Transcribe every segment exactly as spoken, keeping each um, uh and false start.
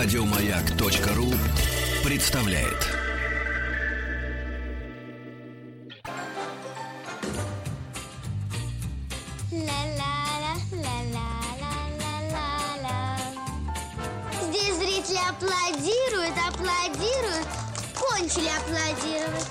Радиомаяк.ру представляет. Здесь зрители аплодируют, аплодируют, кончили аплодировать.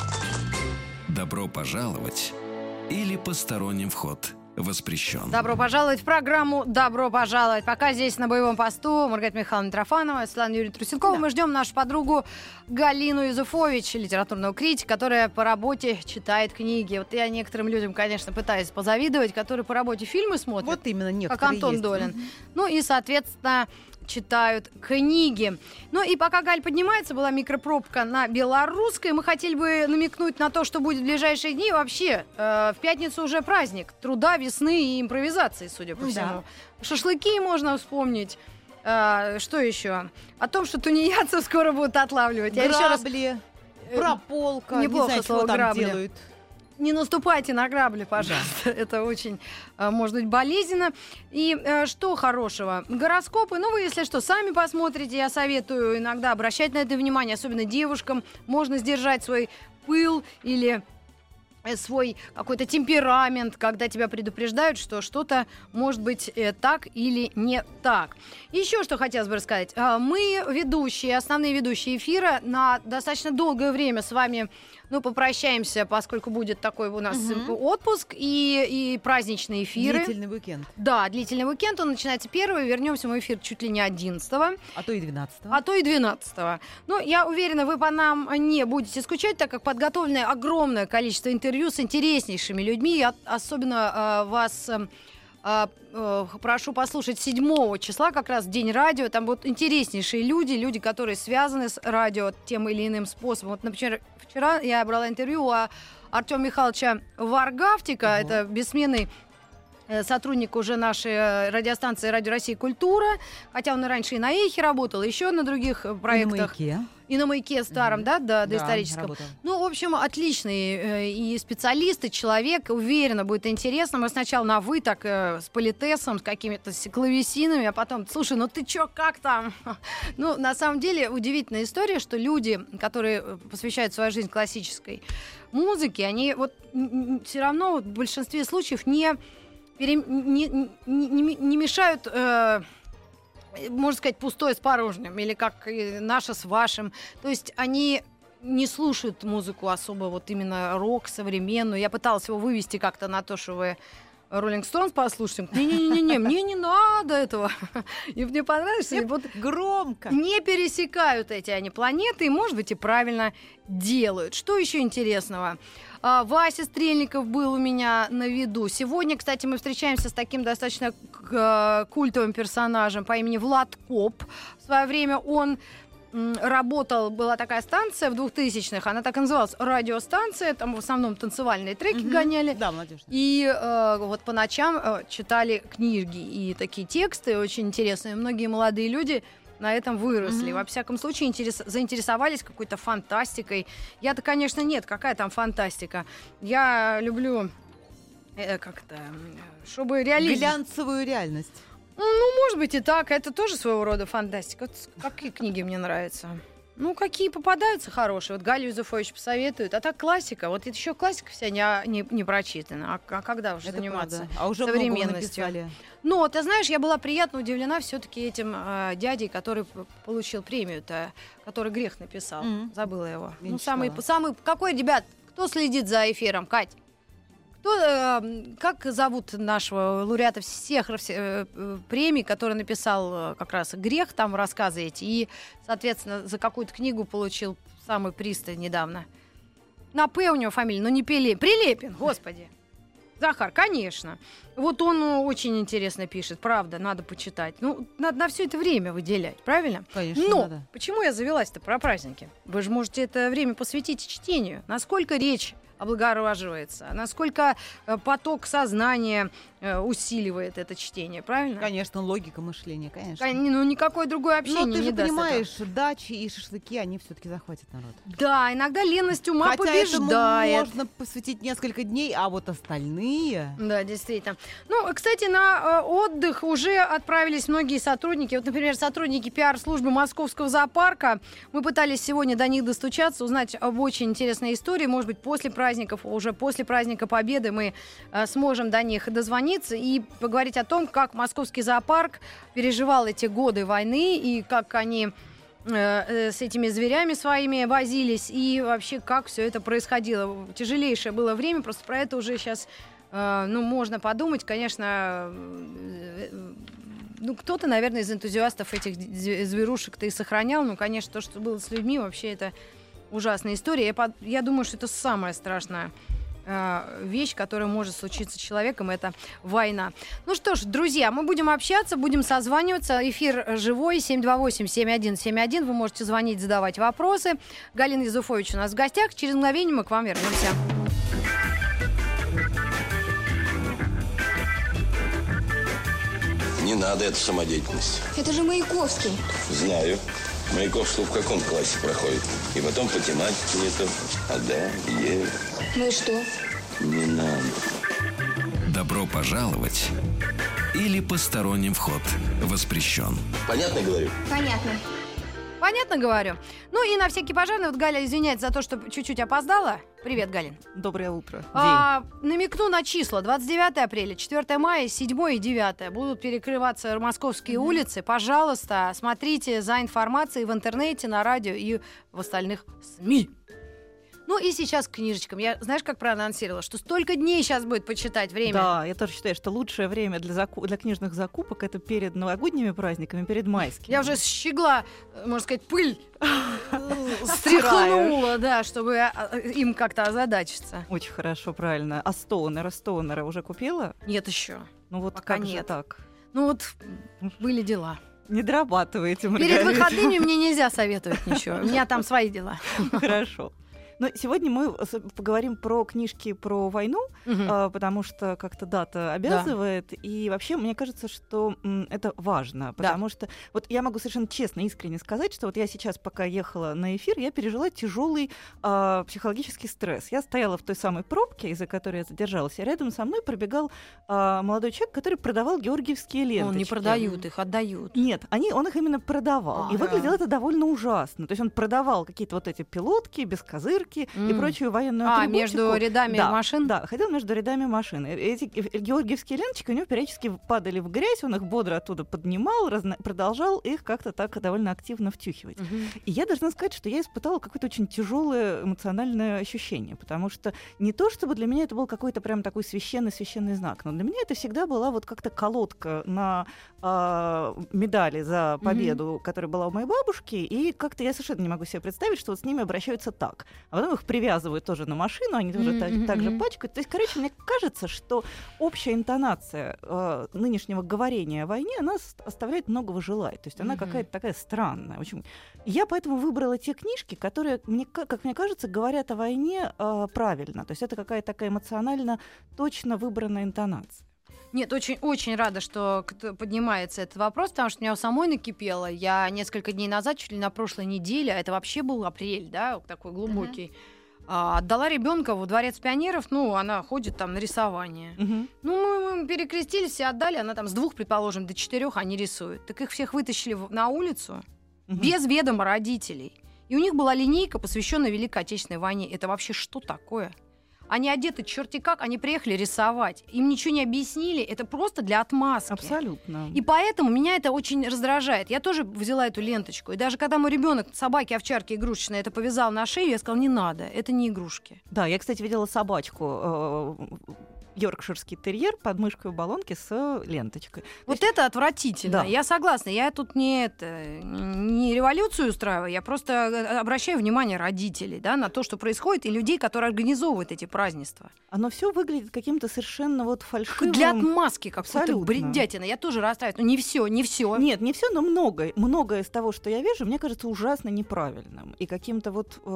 Добро пожаловать или посторонним вход воспрещен. Добро пожаловать в программу «Добро пожаловать». Пока здесь на боевом посту Маргарита Михайловна Трофанова, Светлана Юрьевна Трусенкова. Да. Мы ждем нашу подругу Галину Юзефович, литературного критика, которая по работе читает книги. Вот я некоторым людям, конечно, пытаюсь позавидовать, которые по работе фильмы смотрят. Вот именно, некоторые как Антон есть. Долин. Mm-hmm. Ну и, соответственно, читают книги. Ну и пока Галь поднимается, была микропробка на Белорусской. Мы хотели бы намекнуть на то, что будет в ближайшие дни. Вообще, э, в пятницу уже праздник труда, весны и импровизации, судя по всему. Да. Шашлыки можно вспомнить. Э, что еще? О том, что тунеядцев скоро будут отлавливать. Грабли, Я еще раз... прополка, неплохо, не знаю, слово что там грабли. делают. Не наступайте на грабли, пожалуйста. Да. Это очень, может быть, болезненно. И э, что хорошего? Гороскопы. Ну, вы, если что, сами посмотрите. Я советую иногда обращать на это внимание, особенно девушкам. Можно сдержать свой пыл или свой какой-то темперамент, когда тебя предупреждают, что что-то может быть э, так или не так. Еще что хотелось бы рассказать. Э, мы, ведущие, основные ведущие эфира, на достаточно долгое время с вами ну, попрощаемся, поскольку будет такой у нас угу. отпуск и, и праздничные эфиры. Длительный уикенд. Да, длительный уикенд. Он начинается первого. Вернемся мы в эфир чуть ли не одиннадцатого. А то и двенадцатого. А то и двенадцатого. Ну, я уверена, вы по нам не будете скучать, так как подготовлено огромное количество интервью с интереснейшими людьми. Я особенно э, вас... Э, прошу послушать седьмого числа, как раз День радио. Там будут интереснейшие люди, люди, которые связаны с радио тем или иным способом. Вот, например, вчера я брала интервью у Артема Михайловича Варгавтика, угу. это бессменный сотрудник уже нашей радиостанции «Радио России Культура», хотя он и раньше и на «Эхе» работал, еще на других проектах. И на «Маяке». И на «Маяке» старом, mm-hmm. да, да, доисторическом. Да, ну, в общем, отличный э, и специалист, и человек. Уверена, будет интересно. Мы сначала на «вы», так, э, с политесом, с какими-то клавесинами, а потом, слушай, ну ты чё, как там? Ну, на самом деле, удивительная история, что люди, которые посвящают свою жизнь классической музыке, они вот все равно вот, в большинстве случаев не... Не, не, не, не мешают, э, можно сказать, пустое с порожним, или как наше с вашим. То есть они не слушают музыку особо, вот именно рок современную. Я пыталась его вывести как-то на то, что вы Rolling Stones послушаете. Не-не-не, мне не надо этого. И мне понравилось. Мне вот громко. Не пересекают эти они планеты, и, может быть, и правильно делают. Что еще интересного? Вася Стрельников был у меня на виду. Сегодня, кстати, мы встречаемся с таким достаточно культовым персонажем по имени Влад Коп. В свое время он работал, была такая станция в двухтысячных, она так и называлась, радиостанция, там в основном танцевальные треки угу. гоняли. Да, молодежь. И э, вот по ночам э, читали книги и такие тексты очень интересные. Многие молодые люди на этом выросли. Mm-hmm. Во всяком случае, интерес... заинтересовались какой-то фантастикой. Я-то, конечно, нет, какая там фантастика. Я люблю э, как-то, чтобы реализм... Глянцевую реальность. Ну, может быть и так. Это тоже своего рода фантастика. Вот какие книги мне нравятся? Ну, какие попадаются хорошие. Вот Галю Юзефович посоветует. А так классика. Вот еще классика вся не, не, не прочитана. А, а когда уже это заниматься правда. А уже современностью? Ну, ты знаешь, я была приятно удивлена все-таки этим э, дядей, который получил премию-то, который «Грех» написал. Mm-hmm. Забыла его. Я ну, самый, самый... Какой, ребят, кто следит за эфиром? Кать? Кто, э, как зовут нашего лауреата всех э, премий, который написал э, как раз «Грех», там рассказы эти, и, соответственно, за какую-то книгу получил самый приз недавно. На «П» у него фамилия, но не Пеле. Прилепин, господи. Захар, конечно. Вот он очень интересно пишет, правда, надо почитать. Ну, надо на все это время выделять, правильно? Конечно, Но надо. Почему я завелась-то про праздники? Вы же можете это время посвятить чтению. Насколько речь облагораживается, насколько поток сознания э, усиливает это чтение, правильно? Конечно, логика мышления, конечно. Кон- Ну, никакое другое общение Но ты не же даст этого. понимаешь, дачи и шашлыки, они все-таки захватят народ. Да, иногда ленность ума Хотя побеждает. этому можно посвятить несколько дней, а вот остальные... Да, действительно. Ну, кстати, на э, отдых уже отправились многие сотрудники. Вот, например, сотрудники пиар-службы Московского зоопарка. Мы пытались сегодня до них достучаться, узнать об очень интересной истории. Может быть, после праздников, уже после праздника Победы мы э, сможем до них дозвониться и поговорить о том, как Московский зоопарк переживал эти годы войны и как они э, с этими зверями своими возились и вообще как все это происходило. Тяжелейшее было время, просто про это уже сейчас э, ну, можно подумать. Конечно, э, ну, кто-то, наверное, из энтузиастов этих зверушек-то и сохранял. Ну, конечно, то, что было с людьми, вообще это ужасная история. Я, под... Я думаю, что это самая страшная вещь, которая может случиться с человеком, это война. Ну что ж, друзья, мы будем общаться, будем созваниваться. Эфир живой, семь два восемь семь один семь один. Вы можете звонить, задавать вопросы. Галина Юзуфович у нас в гостях. Через мгновение мы к вам вернемся. Не надо эту самодеятельность. Это же Маяковский. Знаю. Маяковский в каком классе проходит? И потом по тематике это. А да, е. Ну и что? Не надо. Добро пожаловать или посторонним вход воспрещен. Понятно говорю? Понятно. Понятно говорю. Ну и на всякий пожарный, вот Галя извиняется за то, что чуть-чуть опоздала. Привет, Галин. Доброе утро. А, намекну на числа. двадцать девятое апреля, четвёртое мая, седьмое и девятое. Будут перекрываться московские mm-hmm. улицы. Пожалуйста, смотрите за информацией в интернете, на радио и в остальных СМИ. Ну и сейчас к книжечкам. Я, знаешь, как проанонсировала, что столько дней сейчас будет почитать время. Да, я тоже считаю, что лучшее время для, заку- для книжных закупок — это перед новогодними праздниками, перед майскими. Я уже щегла, можно сказать, пыль стряхнула, да, чтобы им как-то озадачиться. Очень хорошо, правильно. А Стоунера, Стоунера уже купила? Нет еще. Ну вот Пока как нет. же так? Ну вот были дела. Не дорабатываете, Маргарита. Перед выходными мне нельзя советовать ничего. У меня там свои дела. Хорошо. Но сегодня мы поговорим про книжки про войну, Угу. а, потому что как-то дата обязывает. Да. И вообще, мне кажется, что м, это важно. Потому да. что вот я могу совершенно честно, искренне сказать, что вот я сейчас, пока ехала на эфир, я пережила тяжелый а, психологический стресс. Я стояла в той самой пробке, из-за которой я задержалась, и рядом со мной пробегал а, молодой человек, который продавал георгиевские ленточки. Он не продают, их отдают. Нет, они, он их именно продавал. А, и да. выглядело это довольно ужасно. То есть он продавал какие-то вот эти пилотки, бескозырки mm. и прочую военную а, атрибутику. между рядами да, машин? Да, ходил между рядами машин. Эти георгиевские ленточки у него периодически падали в грязь, он их бодро оттуда поднимал, разно... продолжал их как-то так довольно активно втюхивать. Mm-hmm. И я должна сказать, что я испытала какое-то очень тяжелое эмоциональное ощущение, потому что не то, чтобы для меня это был какой-то прям такой священный-священный знак, но для меня это всегда была вот как-то колодка на э, медали за победу, mm-hmm. которая была у моей бабушки, и как-то я совершенно не могу себе представить, что вот с ними обращаются так. А потом их привязывают тоже на машину, они тоже mm-hmm. так, так же пачкают. То есть, короче, мне кажется, что общая интонация э, нынешнего говорения о войне, она оставляет многого желать. То есть она mm-hmm. какая-то такая странная. Очень... Я поэтому выбрала те книжки, которые, мне, как мне кажется, говорят о войне э, правильно. То есть это какая-то такая эмоционально точно выбранная интонация. Нет, очень, очень рада, что поднимается этот вопрос, потому что у меня у самой накипело. Я несколько дней назад, чуть ли на прошлой неделе, а это вообще был апрель, да, такой глубокий, uh-huh. а, отдала ребенка в Дворец пионеров, ну, она ходит там на рисование. Uh-huh. Ну, мы, мы перекрестились и отдали, она там с двух, предположим, до четырех они рисуют. Так их всех вытащили на улицу uh-huh. без ведома родителей. И у них была линейка, посвященная Великой Отечественной войне. Это вообще что такое? Они одеты черти как, они приехали рисовать. Им ничего не объяснили, это просто для отмазки. Абсолютно. И поэтому меня это очень раздражает. Я тоже взяла эту ленточку. И даже когда мой ребенок собаки, овчарки игрушечные это повязал на шею, я сказала, не надо, это не игрушки. Да, я, кстати, видела собачку, йоркширский терьер под мышкой в баллонке с ленточкой. Вот есть... это отвратительно. Да. Я согласна. Я тут не, это, не революцию устраиваю, я просто обращаю внимание родителей, да, на то, что происходит, и людей, которые организовывают эти празднества. Оно все выглядит каким-то совершенно вот фальшивым. Для отмазки какой-то бредятина. Я тоже расстраиваюсь. Но не все, не все. Нет, не все, но многое. Многое из того, что я вижу, мне кажется ужасно неправильным. И каким-то вот...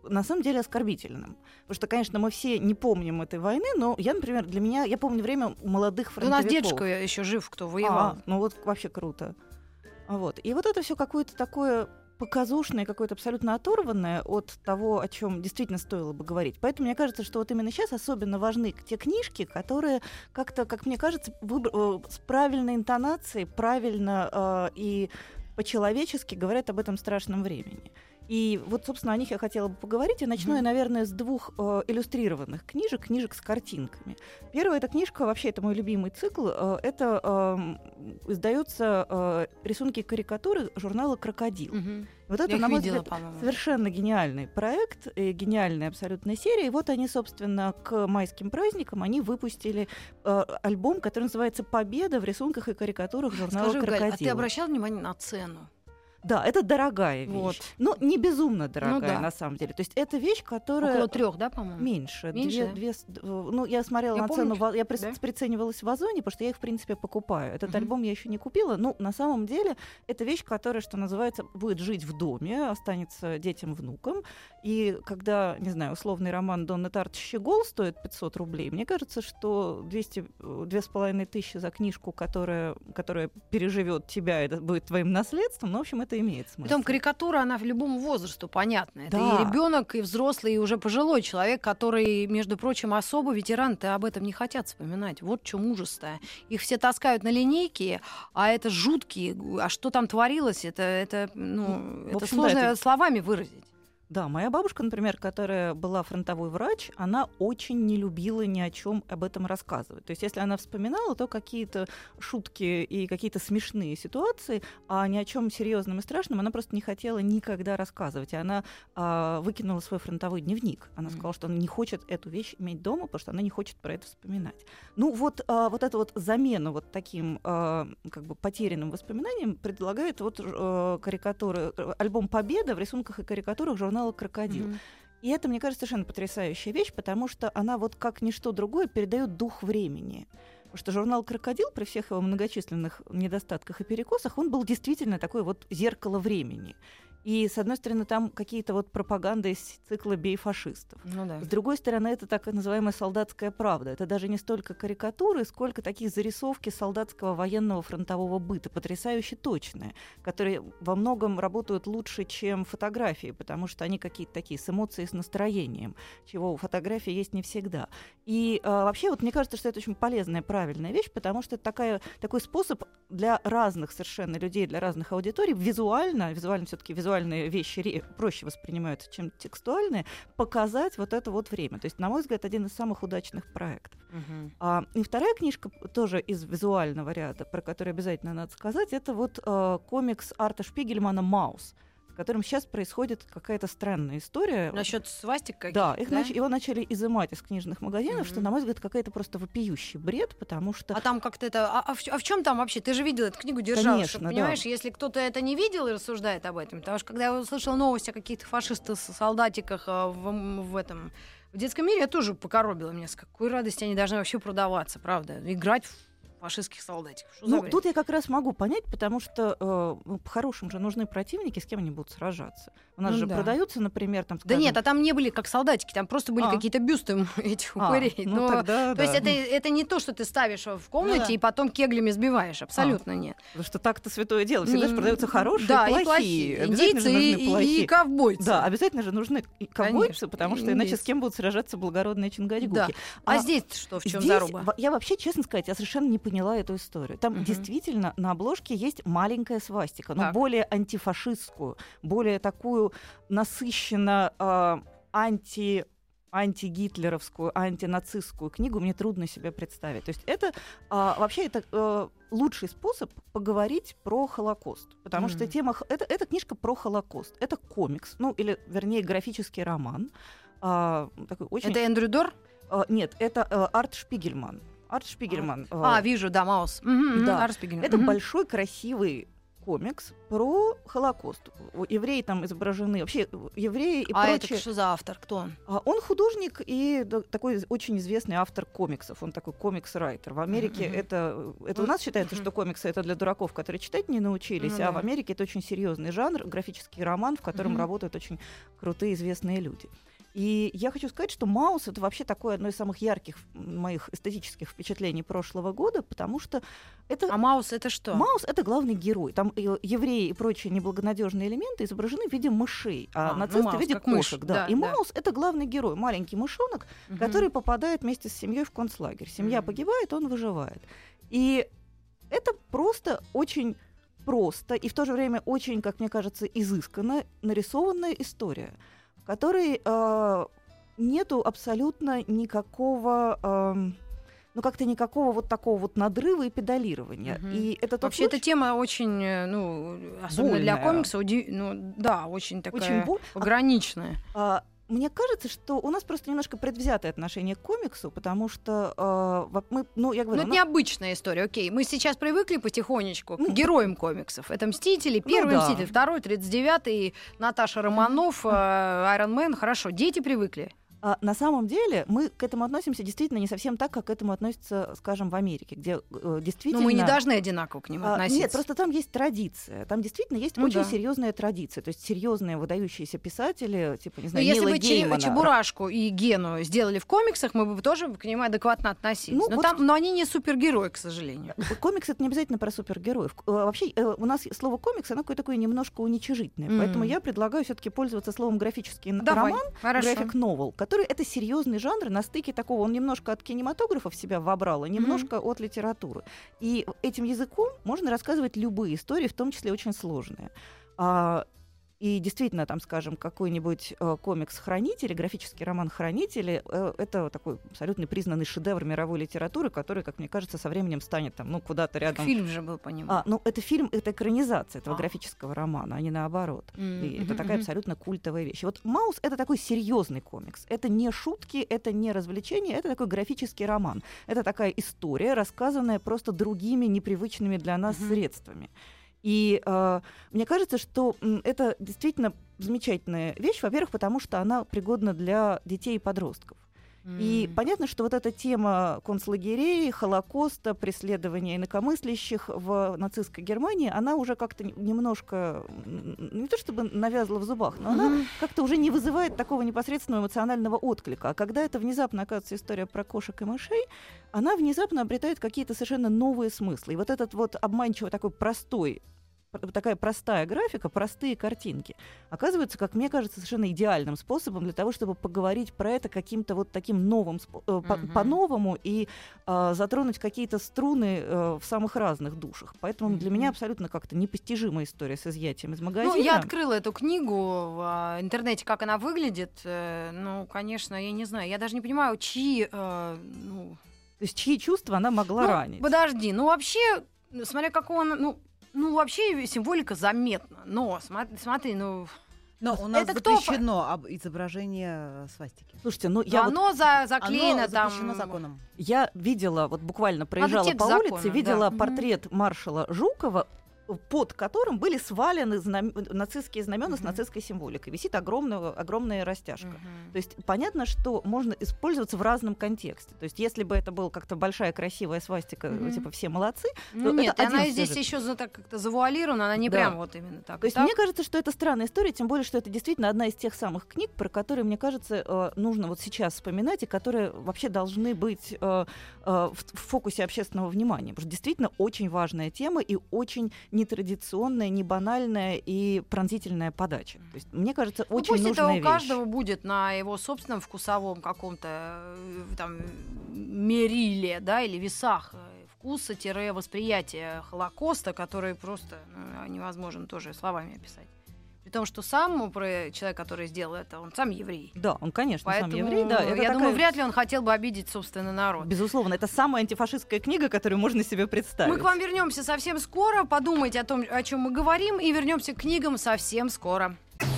на самом деле оскорбительным. Потому что, конечно, мы все не помним этой войны, но я, например, для меня, я помню время молодых У фронтовиков. нас дедушка еще жив, кто воевал. А, ну вот вообще круто. Вот. И вот это все какое-то такое показушное, какое-то абсолютно оторванное от того, о чем действительно стоило бы говорить. Поэтому мне кажется, что вот именно сейчас особенно важны те книжки, которые как-то, как мне кажется, выбр- с правильной интонацией, правильно э, и по-человечески говорят об этом страшном времени. И вот, собственно, о них я хотела бы поговорить. И начну mm-hmm. я, наверное, с двух э, иллюстрированных книжек, книжек с картинками. Первая эта книжка, вообще, это мой любимый цикл. Э, это э, издаются э, рисунки и карикатуры журнала «Крокодил». Mm-hmm. Вот это, я на мой видела, взгляд, по-моему. совершенно гениальный проект, и гениальная абсолютная серия. И вот они, собственно, к майским праздникам они выпустили э, альбом, который называется «Победа» в рисунках и карикатурах журнала Скажи, «Крокодил». Галь, а ты обращал внимание на цену? Да, это дорогая вещь. Вот. Но не безумно дорогая, Ну да. на самом деле. То есть это вещь, которая... Около трех, да, по-моему? Меньше. Меньше? Две, две, ну, я смотрела Я на помню, цену, в- я при- да? приценивалась в Озоне, потому что я их, в принципе, покупаю. Этот Мгм. альбом я еще не купила. Ну, на самом деле, это вещь, которая, что называется, будет жить в доме, останется детям, внукам. И когда, не знаю, условный роман Донны Тарт «Щегол» стоит пятьсот рублей, мне кажется, что двести, две с половиной тысячи за книжку, которая, которая переживет тебя, это будет твоим наследством, ну, в общем, это имеет смысл. Потом карикатура, она в любому возрасту, понятно. Это Да. и ребенок, и взрослый, и уже пожилой человек, который, между прочим, особо ветераны-то об этом не хотят вспоминать. Вот в чем ужас-то. Их все таскают на линейке, а это жуткие. А что там творилось, это, это, ну, Ну, в это общем, сложно да, это- словами выразить. Да, моя бабушка, например, которая была фронтовой врач, она очень не любила ни о чем об этом рассказывать. То есть, если она вспоминала, то какие-то шутки и какие-то смешные ситуации, а ни о чем серьезном и страшном она просто не хотела никогда рассказывать. И она а, выкинула свой фронтовой дневник. Она Мгм. сказала, что она не хочет эту вещь иметь дома, потому что она не хочет про это вспоминать. Ну вот, а, вот эту вот замену вот таким а, как бы потерянным воспоминаниям предлагает вот а, карикатуры, альбом «Победа» в рисунках и карикатурах журнала «Крокодил». Мгм. И это, мне кажется, совершенно потрясающая вещь, потому что она вот как ничто другое передает дух времени. Потому что журнал «Крокодил», при всех его многочисленных недостатках и перекосах, он был действительно такое вот зеркало времени. И, с одной стороны, там какие-то вот пропаганды из цикла «Бей фашистов». Ну да. С другой стороны, это так называемая солдатская правда. Это даже не столько карикатуры, сколько такие зарисовки солдатского военного фронтового быта, потрясающе точные, которые во многом работают лучше, чем фотографии, потому что они какие-то такие с эмоцией, с настроением, чего у фотографии есть не всегда. И а, вообще, вот мне кажется, что это очень полезная, правильная вещь, потому что это такая, такой способ для разных совершенно людей, для разных аудиторий визуально, визуально все-таки визуальные вещи ре- проще воспринимаются, чем текстуальные, показать вот это вот время. То есть, на мой взгляд, один из самых удачных проектов. Мгм. А, и вторая книжка, тоже из визуального ряда, про которую обязательно надо сказать, это вот а, комикс Арта Шпигельмана «Маус», с которым сейчас происходит какая-то странная история. Насчет свастик каких-то, Да, их да? нач- его начали изымать из книжных магазинов, Мгм. что, на мой взгляд, какая-то просто вопиющий бред, потому что... А там как-то это... А, а в, а в чем там вообще? Ты же видела эту книгу, держала. Конечно, чтоб, да. понимаешь, если кто-то это не видел и рассуждает об этом, потому что когда я услышала новость о каких-то фашистах-солдатиках а, в, в этом... В детском мире я тоже покоробила меня. С какой радостью они должны вообще продаваться, правда? Играть в фашистских солдатиков. Что за Ну, бред? тут я как раз могу понять, потому что э, ну, по-хорошему же нужны противники, с кем они будут сражаться. У нас Ну же да. продаются, например, там, Да скажем... нет, а там не были как солдатики, там просто были А. какие-то бюсты этих А, упырей. ну Но- тогда То да. есть это, это не то, что ты ставишь в комнате Ну да. и потом кеглями сбиваешь. Абсолютно нет. Потому что так-то святое дело. Всегда же Не- продаются хорошие да, и и плохие. плохие. Обязательно же Индейцы нужны и, плохие. и ковбойцы. Да, обязательно же нужны и ковбойцы, Конечно, потому что и иначе с индейцы. кем будут сражаться благородные чингачгуки. Да. А, А здесь что, в чем Здесь заруба? во- я вообще, честно сказать, я совершенно не поняла эту историю. Там Мгм. действительно на обложке есть маленькая свастика, но Так. более антифашистскую, более такую насыщенно э, анти антигитлеровскую, антинацистскую книгу мне трудно себе представить. То есть это а, вообще это э, лучший способ поговорить про Холокост, потому Мгм. что тема х- это, это книжка про Холокост, это комикс, ну или вернее графический роман, а, такой очень. Это Эндрю Дор? А, нет, это э, Арт Шпигельман. Арт Шпигельман. э, А, вижу, да, Маус. Мгм, мгм, да. Арс Пигельман. это Мгм. большой красивый комикс про Холокост. Евреи там изображены, вообще евреи и а прочее. это что за автор? Кто он? А он художник и да, такой очень известный автор комиксов. Он такой комикс-райтер. В Америке mm-hmm. это... Это у нас считается, mm-hmm. что комиксы — это для дураков, которые читать не научились, mm-hmm. а в Америке это очень серьезный жанр, графический роман, в котором mm-hmm. работают очень крутые известные люди. И я хочу сказать, что «Маус» — это вообще такое одно из самых ярких моих эстетических впечатлений прошлого года, потому что это... А «Маус» — это что? «Маус» — это главный герой. Там евреи и прочие неблагонадежные элементы изображены в виде мышей, а, а нацисты ну, в виде кошек. Да. Да, и да. «Маус» — это главный герой, маленький мышонок, угу. который попадает вместе с семьей в концлагерь. Семья угу. погибает, он выживает. И это просто очень просто и в то же время очень, как мне кажется, изысканно нарисованная история, в которой э, нету абсолютно никакого, э, ну как-то никакого вот такого вот надрыва и педалирования. Угу. И это вообще случай... эта тема очень, ну особенно больная. Для комикса, уди... ну да, очень такая очень бо... пограничная. А, Мне кажется, что у нас просто немножко предвзятое отношение к комиксу, потому что э, мы, ну, я говорю... Ну, это нас... необычная история, окей. Мы сейчас привыкли потихонечку ну, к героям комиксов. Это «Мстители», первый ну, да. «Мститель», второй, тридцать девятый, Наташа Романов, Айрон Мэн. Хорошо, дети привыкли. А на самом деле мы к этому относимся действительно не совсем так, как к этому относятся, скажем, в Америке, где э, действительно... Но мы не должны одинаково к ним относиться. А, нет, просто там есть традиция. Там действительно есть ну, очень да. серьезная традиция. То есть серьезные выдающиеся писатели, типа, не знаю, Но Нила если Геймана. бы Чебурашку и Гену сделали в комиксах, мы бы тоже к ним адекватно относились. Ну, но, вот... там, но они не супергерои, к сожалению. Комикс — это не обязательно про супергероев. Вообще у нас слово «комикс», оно какое-то такое немножко уничижительное. Mm. Поэтому я предлагаю все-таки пользоваться словом «графический Давай, роман», «график новел», который — это серьезный жанр на стыке такого, он немножко от кинематографа в себя вобрал, а немножко mm-hmm. от литературы. И этим языком можно рассказывать любые истории, в том числе очень сложные. А, и действительно, там, скажем, какой-нибудь э, комикс «Хранители», графический роман «Хранители», э, это такой абсолютно признанный шедевр мировой литературы, который, как мне кажется, со временем станет там, ну, куда-то рядом. Фильм же был по нему. А, ну, это фильм, это экранизация этого а. графического романа, а не наоборот. Mm-hmm. И это такая абсолютно культовая вещь. И вот «Маус» — это такой серьезный комикс. Это не шутки, это не развлечение, это такой графический роман. Это такая история, рассказанная просто другими, непривычными для нас mm-hmm. средствами. И э, мне кажется, что м, это действительно замечательная вещь, во-первых, потому что она пригодна для детей и подростков. Mm. И понятно, что вот эта тема концлагерей, Холокоста, преследования инакомыслящих в нацистской Германии, она уже как-то немножко, не то чтобы навязла в зубах, но mm. она как-то уже не вызывает такого непосредственного эмоционального отклика. А когда это внезапно оказывается история про кошек и мышей, она внезапно обретает какие-то совершенно новые смыслы. И вот этот вот обманчиво такой простой, такая простая графика, простые картинки, оказывается, как мне кажется, совершенно идеальным способом для того, чтобы поговорить про это каким-то вот таким новым, uh-huh. по- по-новому и э, затронуть какие-то струны э, в самых разных душах. Поэтому uh-huh. для меня абсолютно как-то непостижимая история с изъятием из магазина. Ну, я открыла эту книгу в э, интернете, как она выглядит. Э, ну, конечно, я не знаю. Я даже не понимаю, чьи... Э, ну... То есть чьи чувства она могла ну, ранить? Подожди, ну вообще, смотря как он... Ну, Ну, вообще символика заметна, но смотри, смотри ну... Но у нас это запрещено кто... изображение свастики. Слушайте, ну я оно вот... за, заклеено оно там... запрещено законом. Я видела, вот буквально проезжала по закона, улице, видела да. портрет маршала Жукова, под которым были свалены знам... нацистские знамена uh-huh. с нацистской символикой. Висит огромная, огромная растяжка. Uh-huh. То есть понятно, что можно использоваться в разном контексте. То есть если бы это была как-то большая красивая свастика, uh-huh. типа все молодцы, ну, то нет, это она один здесь сюжет. еще за, так, как-то завуалирована, она не да. прям вот именно так. То есть так? мне кажется, что это странная история, тем более, что это действительно одна из тех самых книг, про которые, мне кажется, нужно вот сейчас вспоминать, и которые вообще должны быть в фокусе общественного внимания. Потому что действительно очень важная тема и очень нетрадиционная, не банальная и пронзительная подача. То есть, мне кажется, ну, очень пусть нужная вещь. это у каждого будет на его собственном вкусовом каком-то там мериле, да, или весах вкуса-восприятия Холокоста, который просто ну, невозможно тоже словами описать. При том, что сам про человек, который сделал это, он сам еврей. Да, он, конечно, Поэтому, сам еврей. Да, это я такая... думаю, вряд ли он хотел бы обидеть собственный народ. Безусловно, это самая антифашистская книга, которую можно себе представить. Мы к вам вернемся совсем скоро. Подумайте о том, о чем мы говорим, и вернемся к книгам совсем скоро.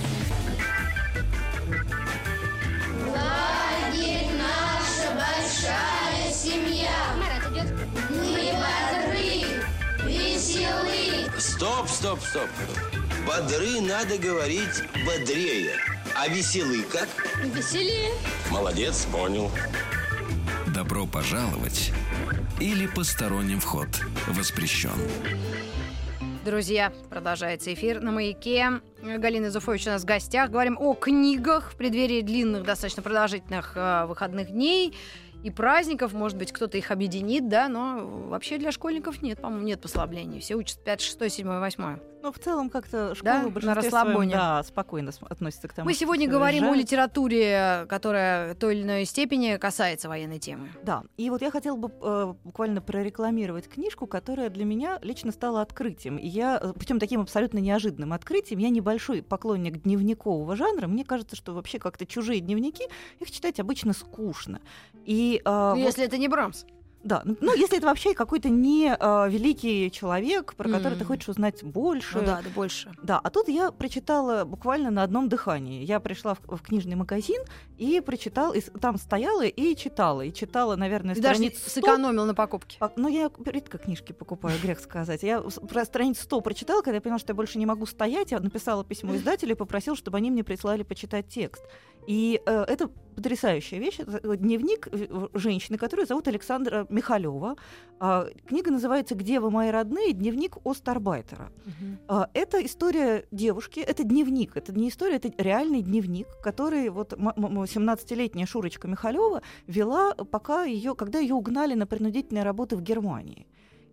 Лагерь наша большая семья. Мы бодры, веселы. Стоп, стоп, стоп. Бодры надо говорить бодрее. А веселый как? Веселее. Молодец, понял. Добро пожаловать или посторонним вход воспрещен. Друзья, продолжается эфир на «Маяке». Галина Зуфович у нас в гостях. Говорим о книгах в преддверии длинных, достаточно продолжительных э, выходных дней и праздников. Может быть, кто-то их объединит, да, но вообще для школьников нет, по-моему, нет послаблений. Все учат пятое, шестое, седьмое, восьмое. Ну, в целом, как-то школа Да, в большинстве на расслабоне. своем, да, спокойно с- относится к тому, Мы что сегодня всё говорим о уезжают. литературе, которая в той или иной степени касается военной темы. Да, и вот я хотела бы э, буквально прорекламировать книжку, которая для меня лично стала открытием. И я, путем таким абсолютно неожиданным открытием, я небольшой поклонник дневникового жанра, мне кажется, что вообще как-то чужие дневники, их читать обычно скучно. И, э, Ну, вот- если это не Брамс. Да, ну, ну, если это вообще какой-то не э, великий человек, про который М. ты хочешь узнать больше. Ну да, да больше. Да, а тут я прочитала буквально на одном дыхании. Я пришла в, в книжный магазин и прочитала, и с- там стояла и читала. И читала, наверное, Ты даже не страниц сто. сэкономил на покупке. А, Ну, я редко книжки покупаю, грех сказать. Я с- про страниц сто прочитала, когда я поняла, что я больше не могу стоять. Я написала письмо издателю и попросила, чтобы они мне прислали почитать текст. И э, это потрясающая вещь. Это дневник э, женщины, которую зовут Александра Михалева. А, книга называется «Где вы, мои родные?» Дневник остарбайтера. А, Это история девушки, это дневник, это не история, это реальный дневник, который вот м- м- семнадцатилетняя Шурочка Михалева вела, пока ее, когда ее угнали на принудительные работы в Германии.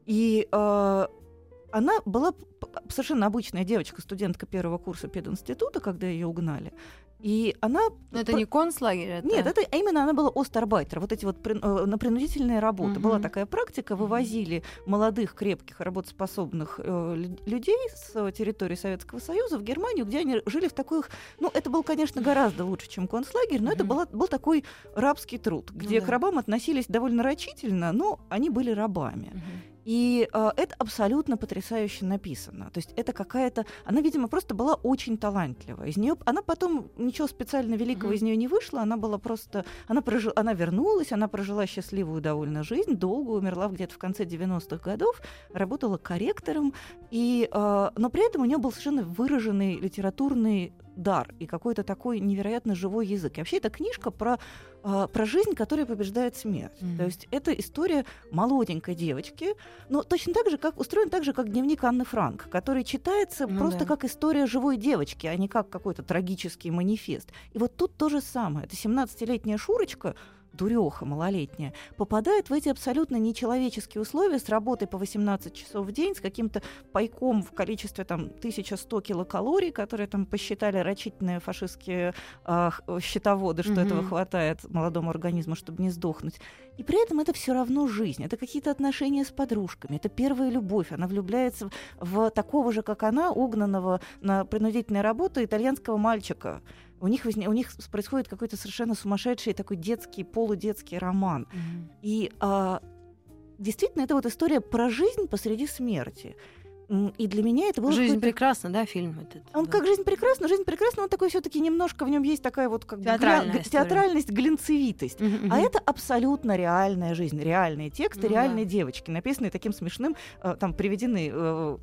И э, она была п- совершенно обычная девочка, студентка первого курса пединститута, когда ее угнали. И она... Но это про- не концлагерь, это... Нет, это именно она была остарбайтер, вот эти вот при- э, на принудительные работы. Мгм. Была такая практика, вывозили молодых, крепких, работоспособных э, лю- людей с э, территории Советского Союза в Германию, где они жили в таких... Ну, это был, конечно, гораздо лучше, чем концлагерь, но это Мгм. была, был такой рабский труд, где да. к рабам относились довольно рачительно, но они были рабами. Мгм. И э, это абсолютно потрясающе написано. То есть это какая-то... Она, видимо, просто была очень талантлива. Из нее... Она потом ничего специально великого Мгм. из нее не вышло. Она была просто... Она, прожи... она вернулась, она прожила счастливую довольно жизнь, долго умерла где-то в конце девяностых годов, работала корректором. И, э, но при этом у нее был совершенно выраженный литературный дар и какой-то такой невероятно живой язык. И вообще эта книжка про, э, про жизнь, которая побеждает смерть. Мгм. То есть это история молоденькой девочки, но точно так же, как устроен так же, как дневник Анны Франк, который читается Ну просто да. как история живой девочки, а не как какой-то трагический манифест. И вот тут то же самое. Это семнадцатилетняя Шурочка, дуреха малолетняя, попадает в эти абсолютно нечеловеческие условия с работой по восемнадцать часов в день, с каким-то пайком в количестве там тысяча сто килокалорий, которые там посчитали рачительные фашистские а, х- счетоводы, что Мгм. этого хватает молодому организму, чтобы не сдохнуть. И при этом это все равно жизнь. Это какие-то отношения с подружками. Это первая любовь. Она влюбляется в, в такого же, как она, угнанного на принудительные работы итальянского мальчика. У них, возне- у них происходит какой-то совершенно сумасшедший такой детский, полудетский роман. Мгм. И а, действительно, это вот история про жизнь посреди смерти. М, И для меня это было «Жизнь какое-то- прекрасна», да, фильм этот? Он да. как «Жизнь прекрасна», «Жизнь прекрасна», он такой все-таки немножко, в нем есть такая вот как бы Театральная гля- история. театральность, глинцевитость. Мгм, А мгм. это абсолютно реальная жизнь, реальные тексты, Ну да. реальные девочки, написанные таким смешным, э, там приведены э,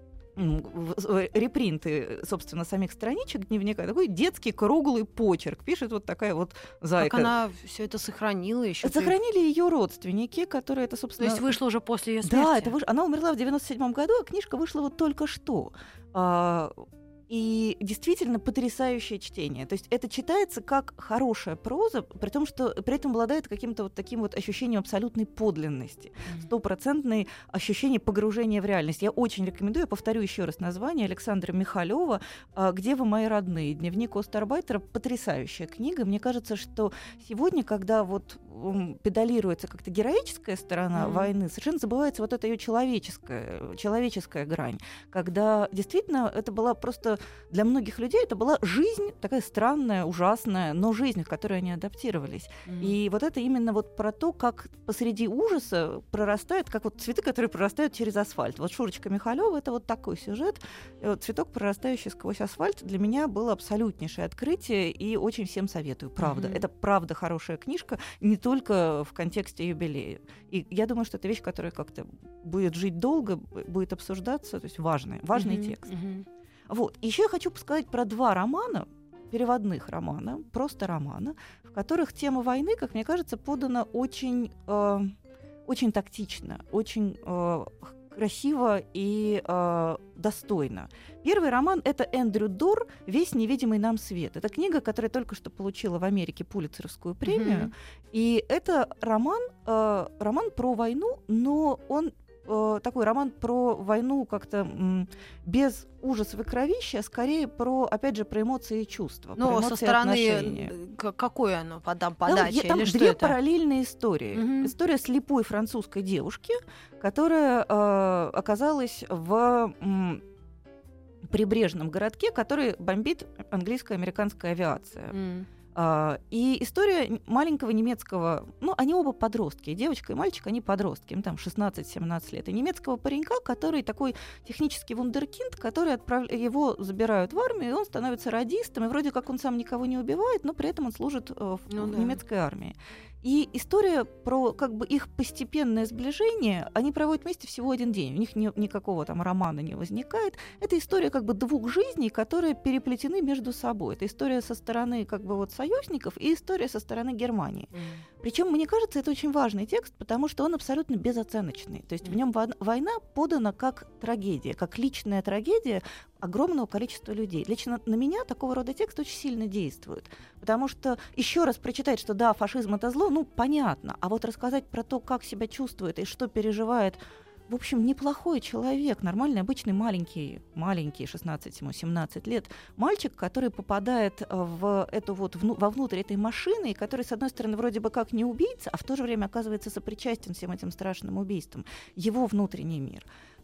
м, в- в- репринты, собственно, самих страничек дневника, такой детский круглый почерк, пишет вот такая вот зайка. Как она все это сохранила еще? Сохранили ее родственники, которые это, То собственно... есть вышло уже после ее смерти? Да, это выш- она умерла в девяносто седьмом году, а книжка вышла вот только что. А, И действительно потрясающее чтение. То есть это читается как хорошая проза, при том, что при этом обладает каким-то вот таким вот ощущением абсолютной подлинности, стопроцентное ощущение погружения в реальность. Я очень рекомендую, я повторю еще раз название, Александра Михалева «Где вы, мои родные?» Дневник остарбайтера. Потрясающая книга. Мне кажется, что сегодня, когда вот м, педалируется как-то героическая сторона Мгм. войны, совершенно забывается вот эта ее человеческая, человеческая грань, когда действительно это была просто для многих людей это была жизнь такая странная, ужасная, но жизнь, к которой они адаптировались. Мгм. И вот это именно вот про то, как посреди ужаса прорастает, как вот цветы, которые прорастают через асфальт. Вот Шурочка Михалева — это вот такой сюжет. И вот цветок, прорастающий сквозь асфальт, для меня было абсолютнейшее открытие, и очень всем советую, правда. Мгм. Это правда хорошая книжка, не только в контексте юбилея. И я думаю, что это вещь, которая как-то будет жить долго, будет обсуждаться, то есть важный, важный mm-hmm. текст. Mm-hmm. Вот. Еще я хочу сказать про два романа, переводных романа, просто романа, в которых тема войны, как мне кажется, подана очень, э, очень тактично, очень э, красиво и э, достойно. Первый роман — это Эндрю Дор «Весь невидимый нам свет». Это книга, которая только что получила в Америке Пулитцеровскую премию. Mm-hmm. И это роман, э, роман про войну, но он э, такой роман про войну как-то м, без ужасов и кровища, а скорее про, опять же, про эмоции и чувства. Но со стороны какое оно подам, подача? Там, там или две что это? параллельные истории. Mm-hmm. История слепой французской девушки, которая э, оказалась в м, прибрежном городке, который бомбит английско-американская авиация. Mm. Uh, и история маленького немецкого, ну, они оба подростки, и девочка и мальчик, они подростки, им там шестнадцать-семнадцать лет, и немецкого паренька, который такой технический вундеркинд, который отправ... его забирают в армию, и он становится радистом, и вроде как он сам никого не убивает, но при этом он служит uh, в, ну, в да. немецкой армии. И история про как бы их постепенное сближение, они проводят вместе всего один день, у них ни, никакого там романа не возникает. Это история как бы двух жизней, которые переплетены между собой. Это история со стороны как бы вот союзников и история со стороны Германии. Mm. Причем, мне кажется, это очень важный текст, потому что он абсолютно безоценочный. То есть mm. в нем война подана как трагедия, как личная трагедия огромного количества людей. Лично на меня такого рода текст очень сильно действует. Потому что еще раз прочитать, что да, фашизм — это зло, ну, понятно. А вот рассказать про то, как себя чувствует и что переживает, в общем, неплохой человек, нормальный, обычный маленький, маленький, шестнадцать-семнадцать лет, мальчик, который попадает в эту вот, вну, вовнутрь этой машины, и который, с одной стороны, вроде бы как не убийца, а в то же время оказывается сопричастен всем этим страшным убийствам. Его внутренний мир.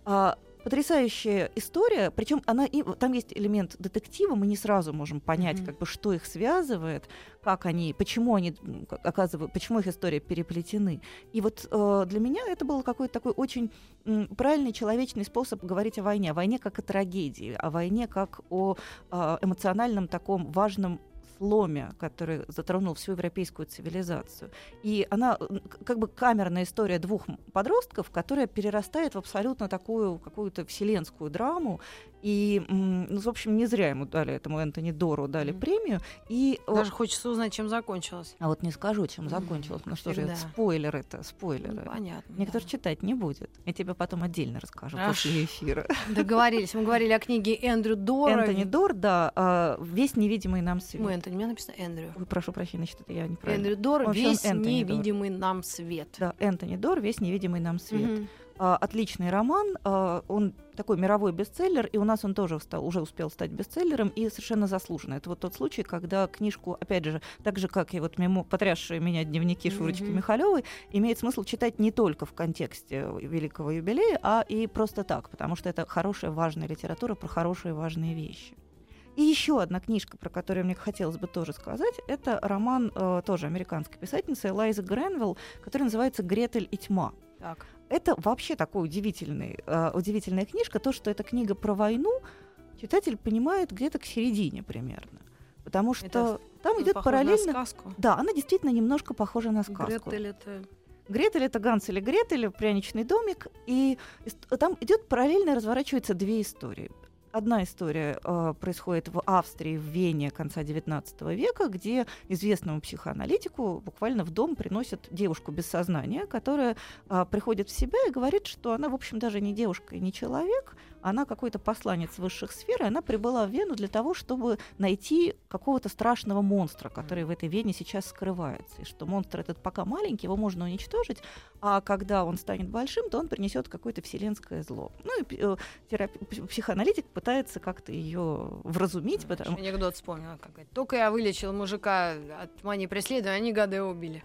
Потрясающая история, причем она и там есть элемент детектива, мы не сразу можем понять, mm-hmm. как бы, что их связывает, как они, почему они оказывают, почему их истории переплетены. И вот э, для меня это был какой-то такой очень м, правильный человечный способ говорить о войне, о войне как о трагедии, о войне как о э, эмоциональном таком важном сломе, который затронул всю европейскую цивилизацию. И она как бы камерная история двух подростков, которая перерастает в абсолютно такую какую-то вселенскую драму. И, ну, в общем, не зря ему дали, этому Энтони Дору дали mm. премию. И даже вот, хочется узнать, чем закончилось. А вот не скажу, чем закончилось. Mm. Ну что же, спойлер это, спойлеры. Ну, понятно. Никто же да. читать не будет. Я тебе потом отдельно расскажу Аж. после эфира. Договорились. Мы говорили о книге Эндрю Дора. Энтони Дор, да, «Весь невидимый нам свет». Ой, Энтони, у меня написано Эндрю. Ой, прошу прощения, значит, это я неправильно. Эндрю Дор, «Весь невидимый нам свет». Да, Энтони Дор, «Весь невидимый нам свет». Uh, отличный роман, uh, он такой мировой бестселлер, и у нас он тоже стал, уже успел стать бестселлером, и совершенно заслуженно. Это вот тот случай, когда книжку, опять же, так же, как и вот мимо, потрясшие меня дневники Шурочки mm-hmm. Михалёвой, имеет смысл читать не только в контексте великого юбилея, а и просто так, потому что это хорошая, важная литература про хорошие, важные вещи. И еще одна книжка, про которую мне хотелось бы тоже сказать, это роман э, тоже американской писательницы Элайзы Гренвилл, который называется «Гретель и тьма». Так. Это вообще такой удивительный, э, удивительная книжка. То, что эта книга про войну, читатель понимает где-то к середине примерно. Потому что это там идет параллельно... на сказку? Да, она действительно немножко похожа на сказку. Гретель это... Гретель — это Ганс или Гретель, пряничный домик. И там идет параллельно, разворачиваются две истории. Одна история э, происходит в Австрии, в Вене конца девятнадцатого века, где известному психоаналитику буквально в дом приносят девушку без сознания, которая э, приходит в себя и говорит, что она, в общем, даже не девушка и не человек, она какой-то посланец высших сфер, и она прибыла в Вену для того, чтобы найти какого-то страшного монстра, который в этой Вене сейчас скрывается. И что монстр этот пока маленький, его можно уничтожить, а когда он станет большим, то он принесет какое-то вселенское зло. Ну и э, терапи- психоаналитик пытается как-то ее вразумить. Ну, потому... Анекдот вспомнила какой-то. Только я вылечил мужика от мании преследования, они гады его убили.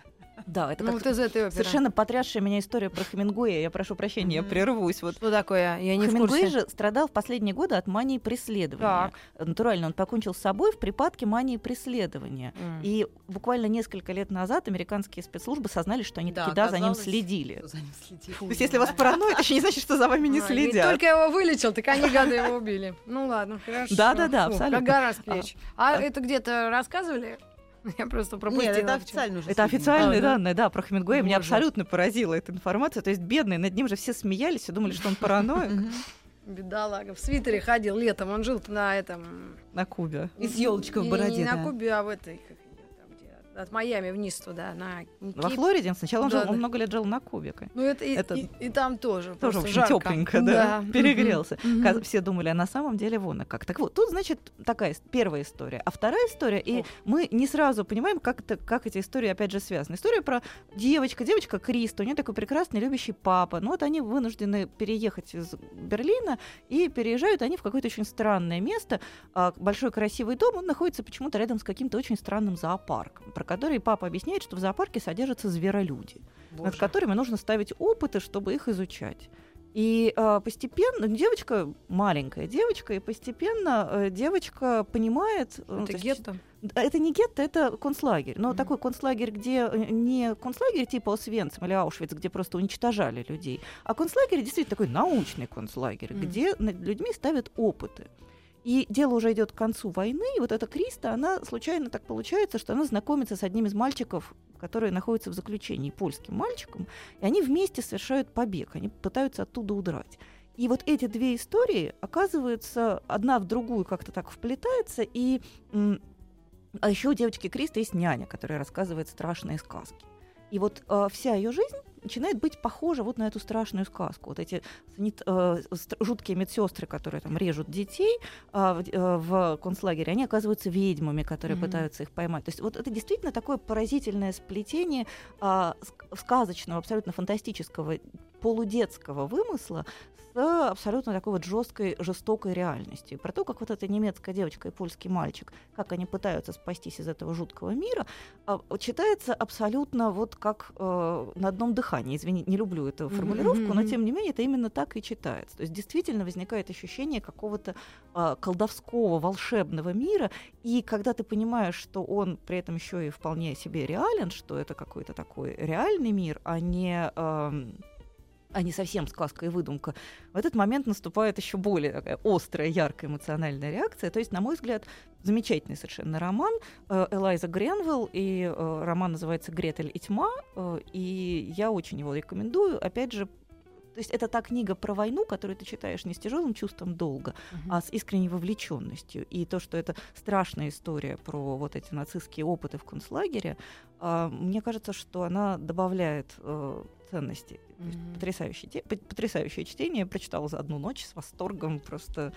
Да, это ну, вот из этой совершенно потрясшая меня история про Хемингуэя. Я прошу прощения, mm-hmm. я прервусь. Вот. Что такое? Я не Хемингуэй в курсе. же страдал в последние годы от мании преследования. Так. Натурально, он покончил с собой в припадке мании преследования. Mm. И буквально несколько лет назад американские спецслужбы сознали, что они да, таки да, за ним следили. За ним следили. То есть если вас параноид, это еще не значит, что за вами не следят. Только я его вылечил, так они гады его убили. Ну ладно, хорошо. Да-да-да, абсолютно. Как гора с плеч. А это где-то рассказывали? Я просто пропустила. Нет, это официально уже. Это официальные А, да? данные, да, про Хемингуэя. Меня Боже. абсолютно поразила эта информация. То есть бедный, над ним же все смеялись и думали, что он параноик Бедолага. В свитере ходил летом. Он жил на этом... на Кубе. И с елочкой в Не- бороде, Не да. на Кубе, а в этой... как её там, где, от Майами вниз туда, на Во Кейп. Флориде сначала он, Да, жил, он да. много лет жил на Кубе. конечно. Ну, это, и, Это и, и там тоже. Тоже, просто в общем, жарко. тепленько, да, перегрелся. Мгм. Ка- Все думали, а на самом деле вон и как. Так вот, тут, значит, такая ис- первая история. А вторая история, и Ох. мы не сразу понимаем, как, это, как эти истории, опять же, связаны. История про девочка, девочка Криста, у нее такой прекрасный, любящий папа. Ну вот они вынуждены переехать из Берлина, и переезжают они в какое-то очень странное место. А, большой красивый дом, он находится почему-то рядом с каким-то очень странным зоопарком, про который папа объясняет, что в зоопарке содержатся зверолюди, над Боже. которыми нужно ставить опыты, чтобы их изучать. И э, постепенно ну, девочка маленькая девочка, и постепенно э, девочка понимает, э, Это то есть, гетто. д- это не гетто, это концлагерь, но Мгм. такой концлагерь, где э, не концлагерь типа Освенцим или Аушвиц, где просто уничтожали людей, а концлагерь действительно такой научный концлагерь, Мгм. где над людьми ставят опыты. И дело уже идет к концу войны, и вот эта Криста, она случайно так получается, что она знакомится с одним из мальчиков, который находится в заключении, польским мальчиком, и они вместе совершают побег, они пытаются оттуда удрать. И вот эти две истории, оказывается, одна в другую как-то так вплетается, и м, а еще у девочки Кристы есть няня, которая рассказывает страшные сказки. И вот э, вся ее жизнь начинает быть похожа вот на эту страшную сказку. Вот эти санит- э, стр- жуткие медсестры, которые там режут детей а, в, э, в концлагере, они оказываются ведьмами, которые Мгм. пытаются их поймать. То есть вот это действительно такое поразительное сплетение а, ск- сказочного, абсолютно фантастического, полудетского вымысла с абсолютно такой вот жесткой, жестокой реальностью. И про то, как вот эта немецкая девочка и польский мальчик, как они пытаются спастись из этого жуткого мира, а, читается абсолютно вот как э, на одном дыхании. Извини, не люблю эту Мгм, формулировку, мгм, но мгм. тем не менее это именно так и читается. То есть действительно возникает ощущение какого-то а, колдовского, волшебного мира, и когда ты понимаешь, что он при этом еще и вполне себе реален, что это какой-то такой реальный мир, а не... эм, а не совсем сказка и выдумка, в этот момент наступает еще более такая острая, яркая эмоциональная реакция. То есть, на мой взгляд, замечательный совершенно роман э, Элайза Гренвилл, и э, роман называется «Гретель и тьма», э, и я очень его рекомендую. Опять же, то есть это та книга про войну, которую ты читаешь не с тяжелым чувством долга, Мгм. а с искренней вовлеченностью. И то, что это страшная история про вот эти нацистские опыты в концлагере, а, мне кажется, что она добавляет э, ценности. То есть Мгм. потрясающее, те- п- потрясающее чтение. Я прочитала за одну ночь с восторгом просто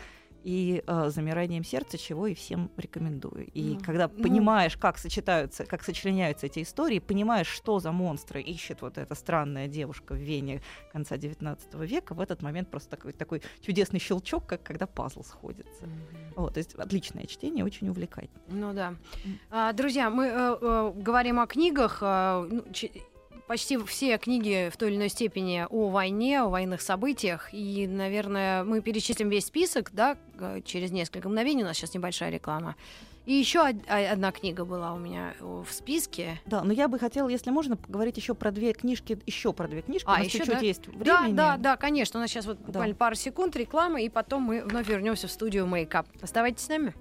и э, замиранием сердца, чего и всем рекомендую. И Ну, когда ну. понимаешь, как сочетаются, как сочленяются эти истории, понимаешь, что за монстры ищет вот эта странная девушка в Вене конца девятнадцатого века, в этот момент просто такой, такой чудесный щелчок, как когда пазл сходится. Мгм. Вот, то есть отличное чтение, очень увлекательное. Ну да. А, друзья, мы э, э, говорим о книгах. э, ну, чи- почти все книги в той или иной степени о войне, о военных событиях. И, наверное, мы перечислим весь список, да, э, через несколько мгновений. У нас сейчас небольшая реклама. И еще од- а- одна книга была у меня э, в списке. Да, но я бы хотела, если можно, поговорить еще про две книжки, еще про две книжки. А, у нас еще, чуть-чуть да? есть Да, времени. да, да, конечно. У нас сейчас вот Да. буквально пару секунд рекламы, и потом мы вновь вернемся в студию Мейкап. Оставайтесь с нами.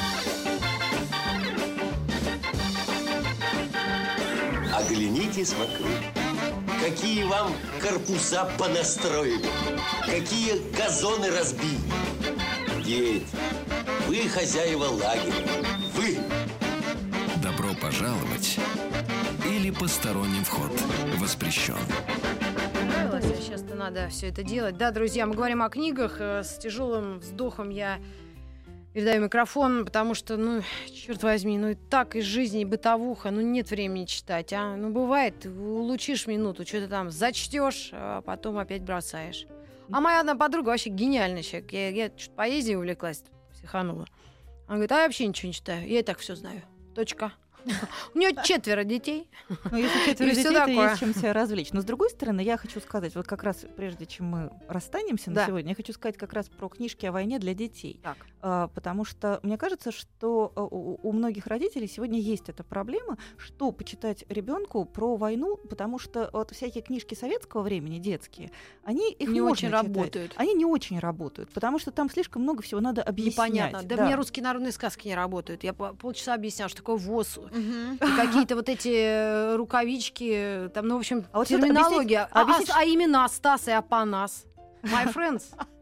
Оглянитесь вокруг. Какие вам корпуса понастроили, какие газоны разбили. Дети, вы хозяева лагеря, вы. Добро пожаловать или посторонним вход воспрещен. Нравилось, а сейчас-то надо все это делать. Да, друзья, мы говорим о книгах. э, С тяжелым вздохом я передаю микрофон, потому что, ну, черт возьми, ну и так из жизни, и бытовуха, ну нет времени читать, а? Ну бывает, улучишь минуту, что-то там зачтешь, а потом опять бросаешь. А моя одна подруга вообще гениальный человек. Я, я что-то поэзией увлеклась, психанула. Она говорит, а я вообще ничего не читаю, я и так все знаю. Точка. У нее четверо детей. Ну, если четверо И всё детей, то такое. есть чем себя развлечь. Но с другой стороны, я хочу сказать, вот как раз прежде чем мы расстанемся Да. на сегодня, я хочу сказать как раз про книжки о войне для детей. Так. А, потому что мне кажется, что а, у, у многих родителей сегодня есть эта проблема, что почитать ребенку про войну, потому что вот всякие книжки советского времени, детские, они их Не можно очень читать. работают. Они не очень работают, потому что там слишком много всего надо объяснять. Непонятно. Да, мне русские народные сказки не работают. Я по- полчаса объясняла, что такое ВОЗ, и какие-то вот эти э, рукавички, там, ну, в общем, А вот что-то терминология. объяснить- А, объяснить, а- а имена Стас и Апанас. My friends.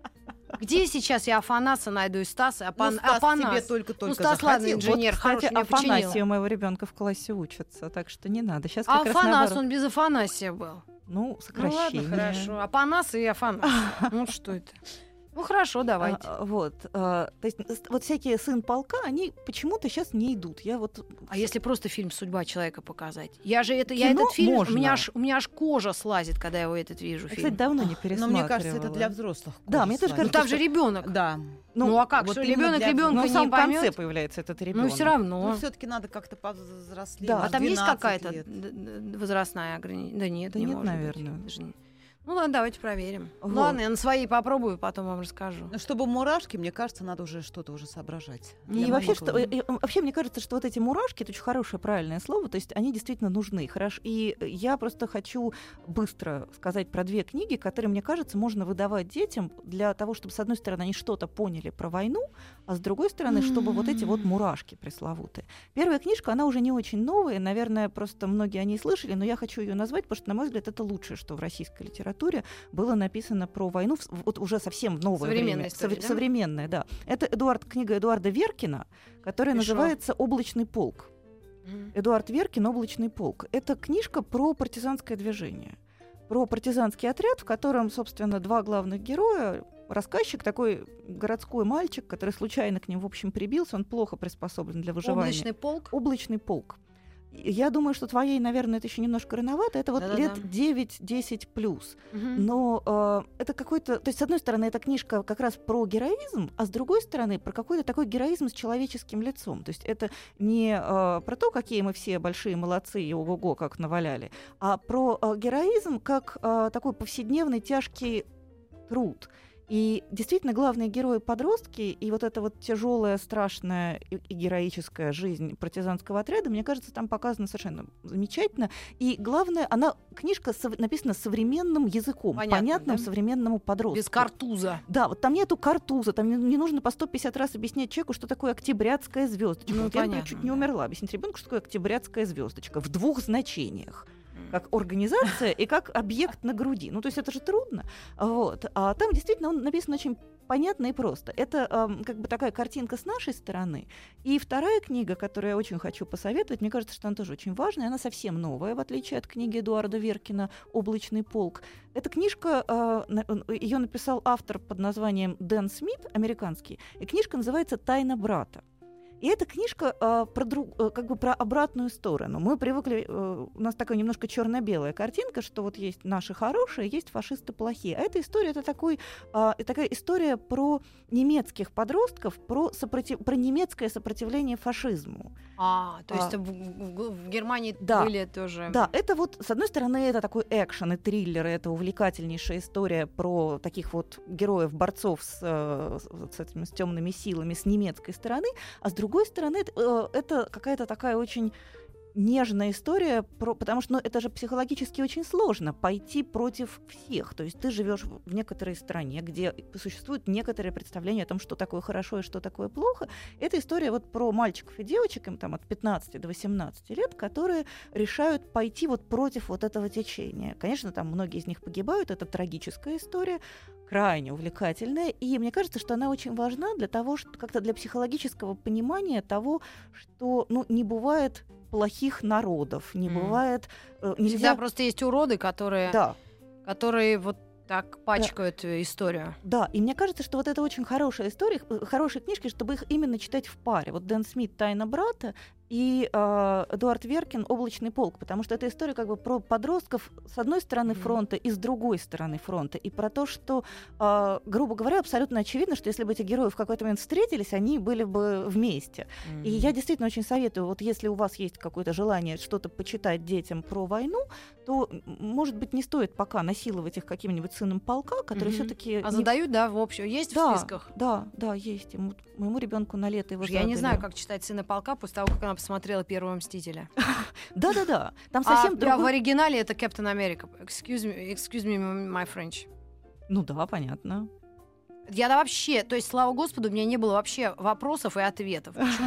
Где сейчас я Афанаса найду и Стаса? Апан... Ну, Стас Апанас. тебе только-только Ну, Стас, ладно, захотел. инженер, вот, хороший, кстати, меня починил. Афанасий у моего ребенка в классе учится, так что не надо. Сейчас А как раз Афанас, наоборот. он без Афанасия был. Ну, Ну сокращение. ладно, хорошо. Апанас и Афанас. Ну что это? Ну хорошо, давайте. А, вот, а, то есть с- вот всякие сын полка, они почему-то сейчас не идут. Я вот. А если просто фильм «Судьба человека» показать? Я же это, я Кино этот фильм, у можно. меня, аж, у меня аж кожа слазит, когда я его этот вижу Я, кстати, фильм. давно не Но пересматривала. мне кажется, это для взрослых. Да, кожа мне тоже слазит. Ну там же ребенок. Да. Ну, а как? вот Что, именно ребенок для ребенка Но в не самом конце поймет? появляется этот ребенок. Ну все равно. Ну, все-таки надо как-то повзрослеть. Да. А там есть двенадцать какая-то лет. д- д- возрастная ограничение? Да нет, Да не нет, может быть. наверное. Даже не- Ну ладно, давайте проверим. Вот. Ладно, я на своей попробую, потом вам расскажу. Ну, чтобы мурашки, мне кажется, надо уже что-то уже соображать. И Для вообще, маленького. что, и- и- вообще, мне кажется, что вот эти мурашки — это очень хорошее, правильное слово, то есть они действительно нужны. Хорошо. И я просто хочу быстро сказать про две книги, которые, мне кажется, можно выдавать детям для того, чтобы, с одной стороны, они что-то поняли про войну, а с другой стороны, чтобы вот эти вот мурашки пресловутые. Первая книжка, она уже не очень новая, наверное, просто многие о ней слышали, но я хочу ее назвать, потому что, на мой взгляд, это лучшее, что в российской литературе было написано про войну, в- вот уже совсем в новое Современная время. история, Совре- да? Современная, да. Это Эдуард, книга Эдуарда Веркина, которая И называется «Облачный полк». Мгм. Эдуард Веркин «Облачный полк». Это книжка про партизанское движение, про партизанский отряд, в котором, собственно, два главных героя. Рассказчик такой городской мальчик, который случайно к ним, в общем, прибился, он плохо приспособлен для выживания. Облачный полк. Облачный полк. И Я думаю, что твоей, наверное, это еще немножко рановато. Это вот Да-да-да. лет девять-десять плюс. Мгм. Но э, это какой-то... То есть, с одной стороны, эта книжка как раз про героизм, а с другой стороны, про какой-то такой героизм с человеческим лицом. То есть это не э, про то, какие мы все большие молодцы и ого-го, как наваляли, а про э, героизм как э, такой повседневный тяжкий труд. И действительно, главные герои-подростки и вот эта вот тяжелая, страшная и, и героическая жизнь партизанского отряда, мне кажется, там показана совершенно замечательно. И главное, она, книжка сов- написана современным языком, Понятно, понятным да? современному подростку. Без картуза. Да, вот там нету картуза, там не, не нужно по сто пятьдесят раз объяснять человеку, что такое октябрятская звездочка. Ну, вот я, например, понятно, чуть не да. умерла. Объяснить ребенку, что такое октябрятская звездочка в двух значениях. Как организация и как объект на груди. Ну, то есть это же трудно. Вот. А там действительно он написан очень понятно и просто. Это эм, как бы такая картинка с нашей стороны. И вторая книга, которую я очень хочу посоветовать, мне кажется, что она тоже очень важная, она совсем новая, в отличие от книги Эдуарда Веркина «Облачный полк». Эта книжка, ее написал автор под названием Дэн Смит, американский, и книжка называется «Тайна брата». И эта книжка э, про, друг, э, как бы про обратную сторону. Мы привыкли, э, у нас такая немножко черно-белая картинка, что вот есть наши хорошие, есть фашисты плохие. А эта история это такой, э, такая история про немецких подростков, про, сопротив, про немецкое сопротивление фашизму. А, то есть А. в, в- в Германии Да. были тоже... Да, это вот, с одной стороны, это такой экшен и триллер, и это увлекательнейшая история про таких вот героев, борцов с, э, с, с этими с темными силами с немецкой стороны, а с другой стороны, это, э, это какая-то такая очень нежная история, про, потому что ну, это же психологически очень сложно пойти против всех. То есть ты живешь в некоторой стране, где существует некоторое представление о том, что такое хорошо и что такое плохо. Это история вот про мальчиков и девочек, им там от пятнадцати до восемнадцати лет, которые решают пойти вот против вот этого течения. Конечно, там многие из них погибают, это трагическая история, крайне увлекательная, и мне кажется, что она очень важна для того, что как-то для психологического понимания того, что ну, не бывает плохих народов, не Мгм. бывает э, Всегда нельзя. просто есть уроды, которые, Да, которые вот так пачкают э, историю. да, и мне кажется, что вот это очень хорошая история, э, хорошие книжки, чтобы их именно читать в паре. Вот Дэн Смит «Тайна брата» и э, Эдуард Веркин «Облачный полк», потому что это история как бы про подростков с одной стороны Мгм. фронта и с другой стороны фронта, и про то, что, э, грубо говоря, абсолютно очевидно, что если бы эти герои в какой-то момент встретились, они были бы вместе. И я действительно очень советую, вот если у вас есть какое-то желание что-то почитать детям про войну, то, м, может быть, не стоит пока насиловать их каким-нибудь сыном полка, который Мгм. все-таки... А задают, да, в общем, есть в Да, списках? да, да, есть. Ему- моему ребенку на лето его Я не задали. знаю, как читать «Сына полка» после того, как она посмотрела «Первого мстителя». Да-да-да, там А совсем в другой... оригинале это Captain America. Excuse me, excuse me, my French. Ну да, понятно. Я да вообще, то есть, слава Господу, у меня не было вообще вопросов и ответов. Почему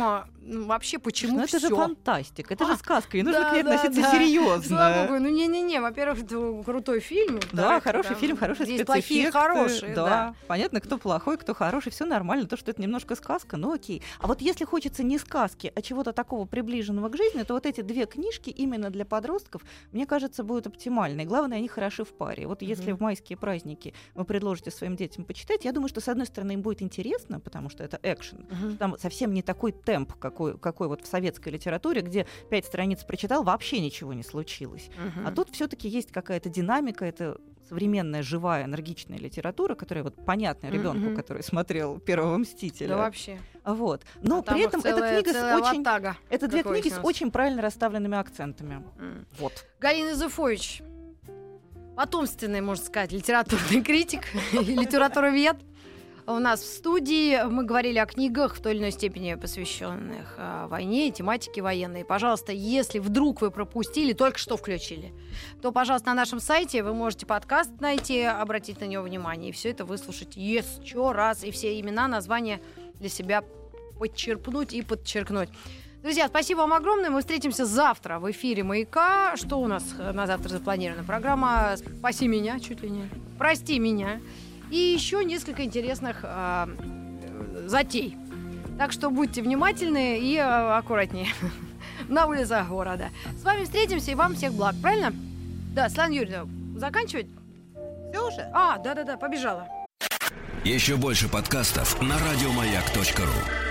ну, вообще почему Ну, это всё? же фантастика, это А, же сказка, и нужно да, к ней да, относиться да. серьезно. Слава богу, ну не-не-не, во-первых, это крутой фильм. Да, во-вторых, хороший там фильм, хороший есть спецэффекты. плохие, хорошие, да. да. Понятно, кто плохой, кто хороший, все нормально. То, что это немножко сказка, ну окей. А вот если хочется не сказки, а чего-то такого приближенного к жизни, то вот эти две книжки именно для подростков, мне кажется, будут оптимальны. И главное, они хороши в паре. Вот если в майские праздники вы предложите своим детям почитать, я думаю, что, с одной стороны, им будет интересно, потому что это экшен. Там совсем не такой темп, какой, какой вот в советской литературе, где пять страниц прочитал, вообще ничего не случилось. А тут все-таки есть какая-то динамика, это современная, живая, энергичная литература, которая вот понятна ребенку, Мгм. который смотрел «Первого мстителя». Да вообще. Вот. Но А там при их этом целая- эта книга с целая очень... ватага, Это две как книги с выяснилось. очень правильно расставленными акцентами. М. Вот. Галина Юзефович, потомственный, можно сказать, литературный критик и литературовед. У нас в студии мы говорили о книгах, в той или иной степени посвященных а, войне и тематике военной. Пожалуйста, если вдруг вы пропустили, только что включили, то, пожалуйста, на нашем сайте вы можете подкаст найти, обратить на него внимание и все это выслушать еще раз, и все имена, названия для себя подчерпнуть и подчеркнуть. Друзья, спасибо вам огромное. Мы встретимся завтра в эфире «Маяка». Что у нас на завтра запланировано? Программа «Спаси меня», чуть ли не «Прости меня». И еще несколько интересных э, затей. Так что будьте внимательны и э, аккуратнее на улицах города. С вами встретимся, и вам всех благ, правильно? Да, Светлана Юрьевна, заканчивать? Все уже? А, да-да-да, побежала. Еще больше подкастов на радиомаяк точка ру.